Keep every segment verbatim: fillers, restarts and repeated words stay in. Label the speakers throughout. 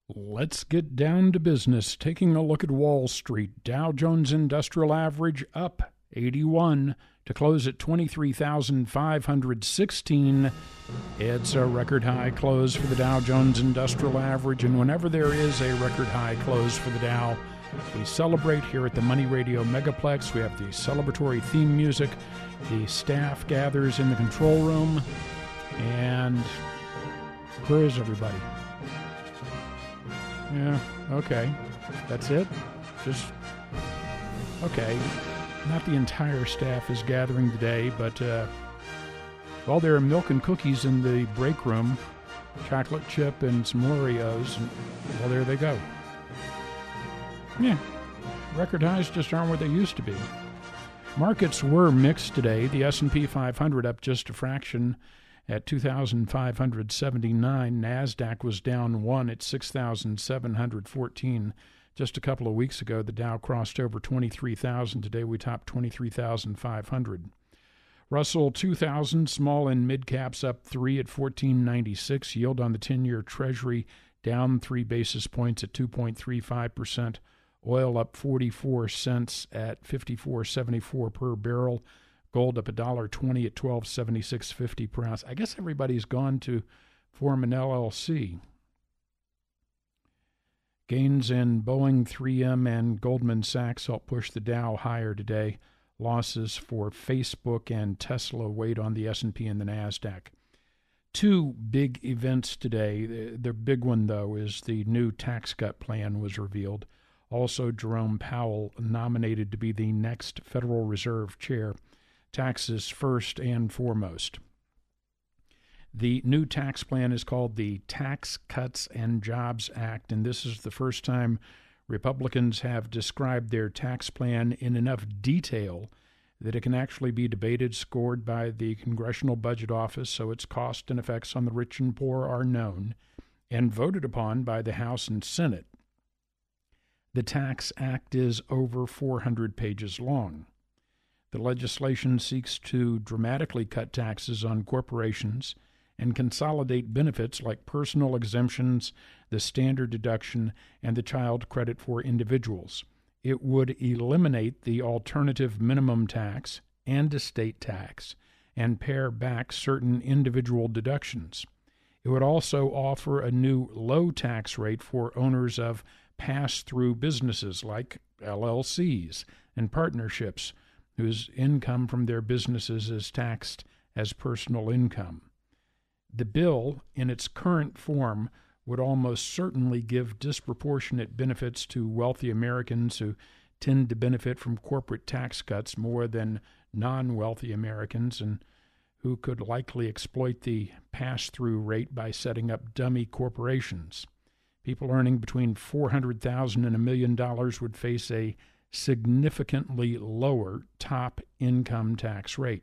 Speaker 1: Let's get down to business. Taking a look at Wall Street, Dow Jones Industrial Average up eighty-one to close at twenty-three thousand five hundred sixteen. It's a record high close for the Dow Jones Industrial Average, and whenever there is a record high close for the Dow, we celebrate here at the Money Radio Megaplex. We have the celebratory theme music. The staff gathers in the control room, and where is everybody? Yeah, okay. That's it? Just, okay. Not the entire staff is gathering today, but, uh, well, there are milk and cookies in the break room, chocolate chip and some Oreos, and, well, there they go. Yeah, record highs just aren't where they used to be. Markets were mixed today. The S and P five hundred up just a fraction at two thousand five hundred seventy-nine. NASDAQ was down one at six thousand seven hundred fourteen. Just a couple of weeks ago, the Dow crossed over twenty-three thousand. Today we topped twenty-three thousand five hundred. Russell two thousand, small and mid caps up three at fourteen ninety-six. Yield on the ten-year Treasury down three basis points at two point three five percent. Oil up forty-four cents at fifty-four seventy-four per barrel. Gold up one dollar twenty at twelve seventy-six fifty per ounce. I guess everybody's gone to form an L L C. Gains in Boeing, three M, and Goldman Sachs helped push the Dow higher today. Losses for Facebook and Tesla weighed on the S and P and the NASDAQ. Two big events today. The, the big one, though, is the new tax cut plan was revealed. Also, Jerome Powell nominated to be the next Federal Reserve chair. Taxes first and foremost. The new tax plan is called the Tax Cuts and Jobs Act, and this is the first time Republicans have described their tax plan in enough detail that it can actually be debated, scored by the Congressional Budget Office, so its cost and effects on the rich and poor are known, and voted upon by the House and Senate. The Tax Act is over four hundred pages long. The legislation seeks to dramatically cut taxes on corporations and consolidate benefits like personal exemptions, the standard deduction, and the child credit for individuals. It would eliminate the alternative minimum tax and estate tax and pare back certain individual deductions. It would also offer a new low tax rate for owners of pass-through businesses like L L Cs and partnerships whose income from their businesses is taxed as personal income. The bill, in its current form, would almost certainly give disproportionate benefits to wealthy Americans who tend to benefit from corporate tax cuts more than non-wealthy Americans and who could likely exploit the pass-through rate by setting up dummy corporations. People earning between four hundred thousand dollars and a million dollars would face a significantly lower top income tax rate.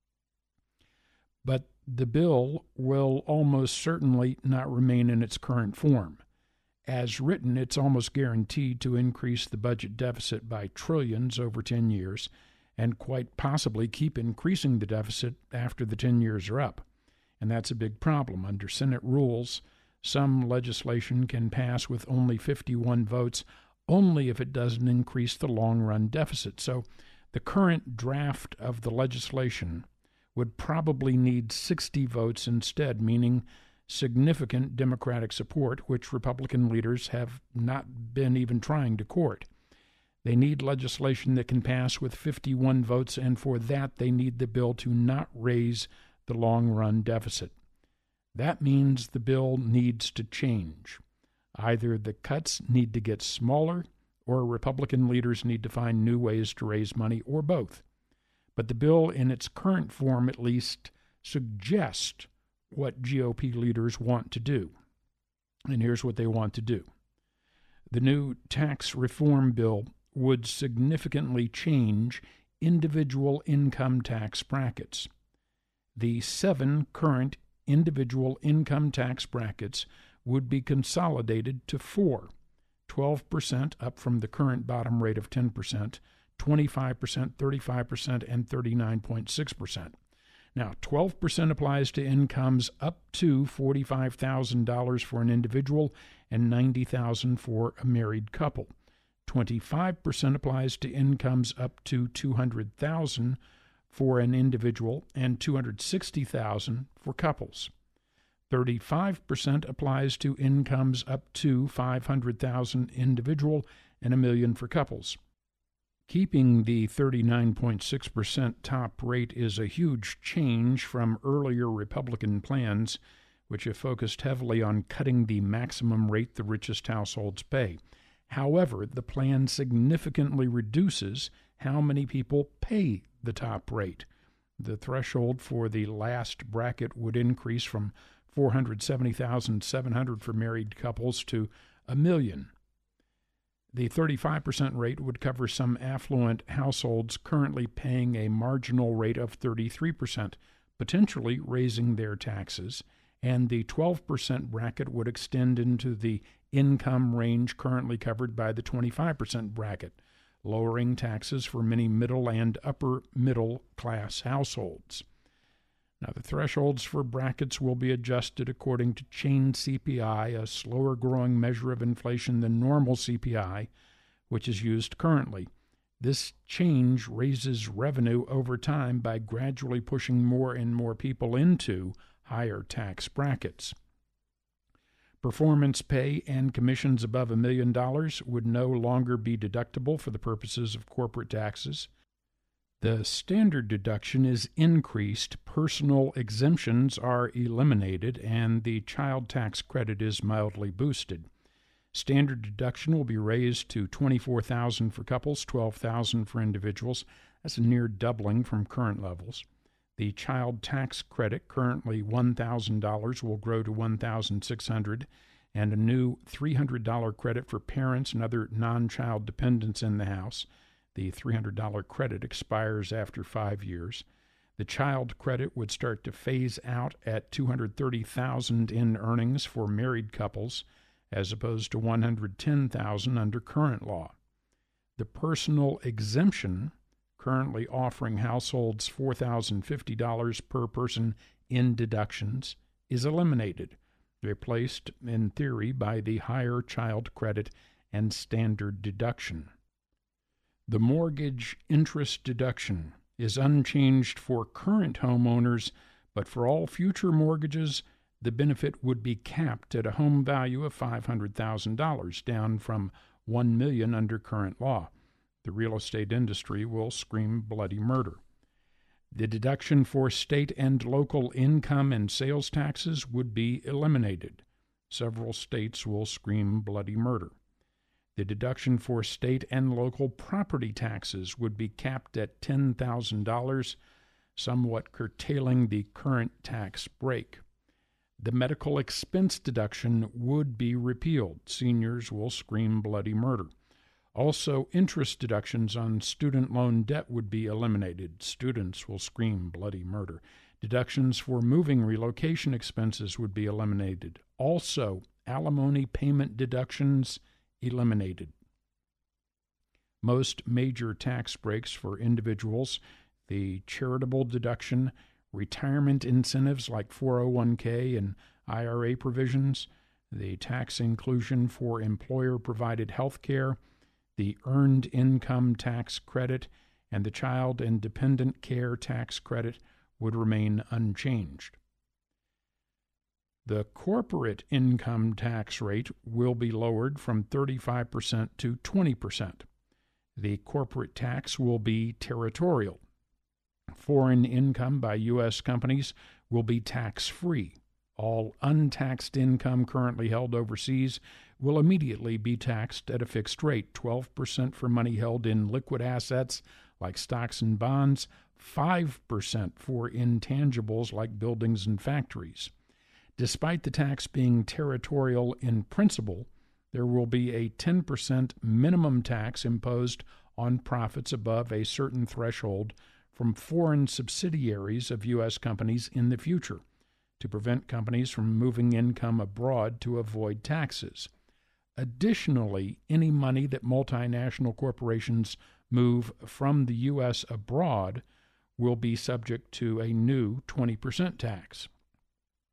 Speaker 1: But the bill will almost certainly not remain in its current form. As written, it's almost guaranteed to increase the budget deficit by trillions over ten years and quite possibly keep increasing the deficit after the ten years are up. And that's a big problem. Under Senate rules, some legislation can pass with only fifty-one votes only if it doesn't increase the long-run deficit. So the current draft of the legislation would probably need sixty votes instead, meaning significant Democratic support, which Republican leaders have not been even trying to court. They need legislation that can pass with fifty-one votes, and for that they need the bill to not raise the long-run deficit. That means the bill needs to change. Either the cuts need to get smaller, or Republican leaders need to find new ways to raise money, or both. But the bill, in its current form at least, suggests what G O P leaders want to do. And here's what they want to do. The new tax reform bill would significantly change individual income tax brackets. The seven current individual income tax brackets would be consolidated to four, twelve percent up from the current bottom rate of ten percent, twenty-five percent, thirty-five percent, and thirty-nine point six percent. Now, twelve percent applies to incomes up to forty-five thousand dollars for an individual and ninety thousand dollars for a married couple. twenty-five percent applies to incomes up to two hundred thousand dollars for an individual and two hundred sixty thousand dollars for couples. thirty-five percent applies to incomes up to five hundred thousand dollars individual and a million for couples. Keeping the thirty-nine point six percent top rate is a huge change from earlier Republican plans, which have focused heavily on cutting the maximum rate the richest households pay. However, the plan significantly reduces how many people pay the top rate. The threshold for the last bracket would increase from four hundred seventy thousand seven hundred dollars for married couples to a million. The thirty-five percent rate would cover some affluent households currently paying a marginal rate of thirty-three percent, potentially raising their taxes, and the twelve percent bracket would extend into the income range currently covered by the twenty-five percent bracket, lowering taxes for many middle and upper middle class households. Now, the thresholds for brackets will be adjusted according to chain C P I, a slower growing measure of inflation than normal C P I, which is used currently. This change raises revenue over time by gradually pushing more and more people into higher tax brackets. Performance pay and commissions above a million dollars would no longer be deductible for the purposes of corporate taxes. The standard deduction is increased, personal exemptions are eliminated, and the child tax credit is mildly boosted. Standard deduction will be raised to twenty-four thousand dollars for couples, twelve thousand dollars for individuals. That's a near doubling from current levels. The child tax credit, currently one thousand dollars, will grow to one thousand six hundred dollars, and a new three hundred dollars credit for parents and other non-child dependents in the house. The three hundred dollars credit expires after five years. The child credit would start to phase out at two hundred thirty thousand dollars in earnings for married couples, as opposed to one hundred ten thousand dollars under current law. The personal exemption, currently offering households four thousand fifty dollars per person in deductions, is eliminated, replaced in theory by the higher child credit and standard deduction. The mortgage interest deduction is unchanged for current homeowners, but for all future mortgages, the benefit would be capped at a home value of five hundred thousand dollars, down from one million dollars under current law. The real estate industry will scream bloody murder. The deduction for state and local income and sales taxes would be eliminated. Several states will scream bloody murder. The deduction for state and local property taxes would be capped at ten thousand dollars, somewhat curtailing the current tax break. The medical expense deduction would be repealed. Seniors will scream bloody murder. Also, interest deductions on student loan debt would be eliminated. Students will scream bloody murder. Deductions for moving relocation expenses would be eliminated. Also, alimony payment deductions eliminated. Most major tax breaks for individuals, the charitable deduction, retirement incentives like four oh one k and I R A provisions, the tax inclusion for employer-provided health care, the earned income tax credit, and the child and dependent care tax credit would remain unchanged. The corporate income tax rate will be lowered from thirty-five percent to twenty percent. The corporate tax will be territorial. Foreign income by U S companies will be tax-free. All untaxed income currently held overseas will immediately be taxed at a fixed rate, twelve percent for money held in liquid assets like stocks and bonds, five percent for intangibles like buildings and factories. Despite the tax being territorial in principle, there will be a ten percent minimum tax imposed on profits above a certain threshold from foreign subsidiaries of U S companies in the future, to prevent companies from moving income abroad to avoid taxes. Additionally, any money that multinational corporations move from the U S abroad will be subject to a new twenty percent tax.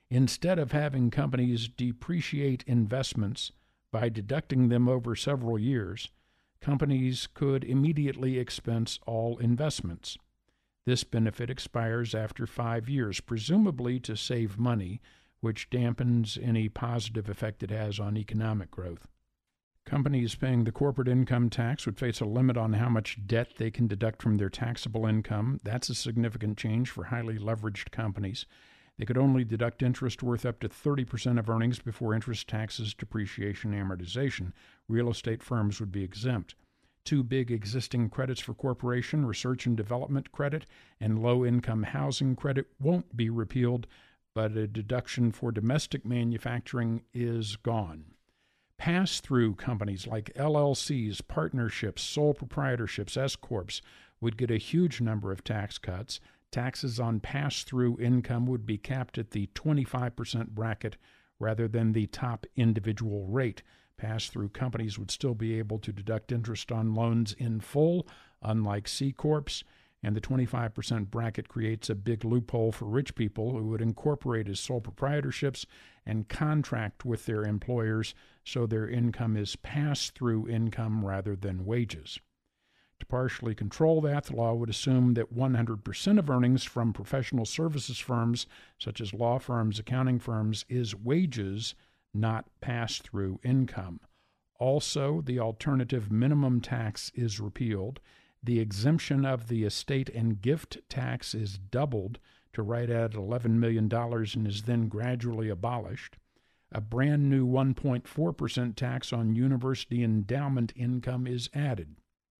Speaker 1: Instead of having companies depreciate investments by deducting them over several years, companies could immediately expense all investments. This benefit expires after five years, presumably to save money, which dampens any positive effect it has on economic growth. Companies paying the corporate income tax would face a limit on how much debt they can deduct from their taxable income. That's a significant change for highly leveraged companies. They could only deduct interest worth up to thirty percent of earnings before interest, taxes, depreciation, amortization. Real estate firms would be exempt. Two big existing credits for corporation, research and development credit and low-income housing credit, won't be repealed, but a deduction for domestic manufacturing is gone. Pass-through companies like L L Cs, partnerships, sole proprietorships, S-corps would get a huge number of tax cuts. Taxes on pass-through income would be capped at the twenty-five percent bracket rather than the top individual rate. Pass-through companies would still be able to deduct interest on loans in full, unlike C-corps, and the twenty-five percent bracket creates a big loophole for rich people who would incorporate as sole proprietorships and contract with their employers so their income is pass-through income rather than wages. To partially control that, the law would assume that one hundred percent of earnings from professional services firms, such as law firms, accounting firms, is wages, not pass-through income. Also, the alternative minimum tax is repealed. The exemption of the estate and gift tax is doubled to right at eleven million dollars and is then gradually abolished. A brand new one point four percent tax on university endowment income is added.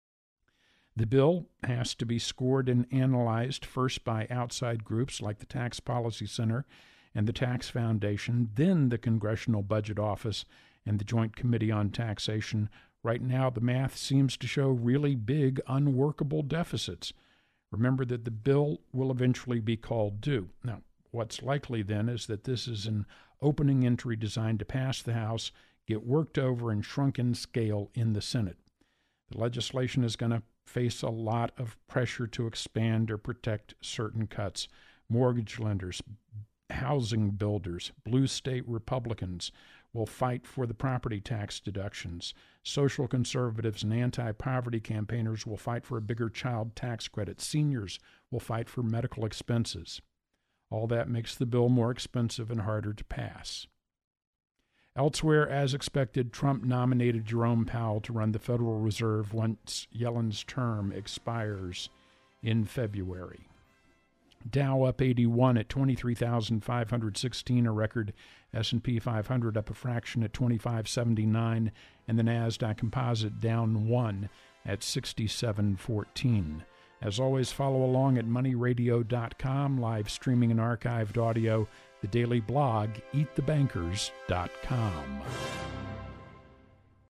Speaker 1: The bill has to be scored and analyzed first by outside groups like the Tax Policy Center and the Tax Foundation, then the Congressional Budget Office and the Joint Committee on Taxation. Right now, the math seems to show really big, unworkable deficits. Remember that the bill will eventually be called due. Now, what's likely then is that this is an opening entry designed to pass the House, get worked over, and shrunk in scale in the Senate. The legislation is going to face a lot of pressure to expand or protect certain cuts. Mortgage lenders, housing builders, blue state Republicans will fight for the property tax deductions. Social conservatives and anti-poverty campaigners will fight for a bigger child tax credit. Seniors will fight for medical expenses. All that makes the bill more expensive and harder to pass. Elsewhere, as expected, Trump nominated Jerome Powell to run the Federal Reserve once Yellen's term expires in February. Dow up eighty-one at twenty-three thousand five hundred sixteen, a record. S and P five hundred up a fraction at twenty-five seventy-nine, and the NASDAQ Composite down one at sixty-seven fourteen. As always, follow along at money radio dot com, live streaming and archived audio, the daily blog, eat the bankers dot com.